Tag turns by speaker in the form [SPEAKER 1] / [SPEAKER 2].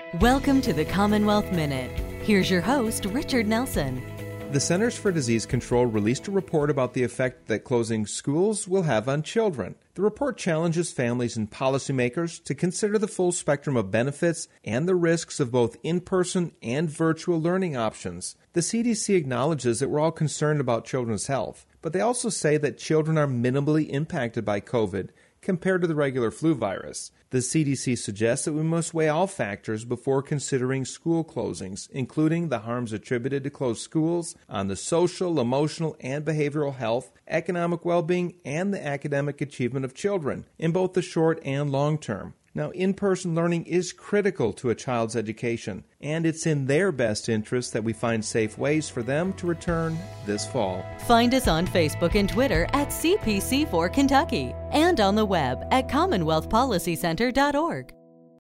[SPEAKER 1] Welcome to the Commonwealth Minute. Here's your host, Richard Nelson.
[SPEAKER 2] The Centers for Disease Control released a report about the effect that closing schools will have on children. The report challenges families and policymakers to consider the full spectrum of benefits and the risks of both in-person and virtual learning options. The CDC acknowledges that we're all concerned about children's health, but they also say that children are minimally impacted by COVID compared to the regular flu virus. The CDC suggests that we must weigh all factors before considering school closings, including the harms attributed to closed schools on the social, emotional, and behavioral health, economic well-being, and the academic achievement of children in both the short and long term. Now, in-person learning is critical to a child's education, and it's in their best interest that we find safe ways for them to return this fall.
[SPEAKER 1] Find us on Facebook and Twitter at CPC4 Kentucky and on the web at CommonwealthPolicyCenter.org.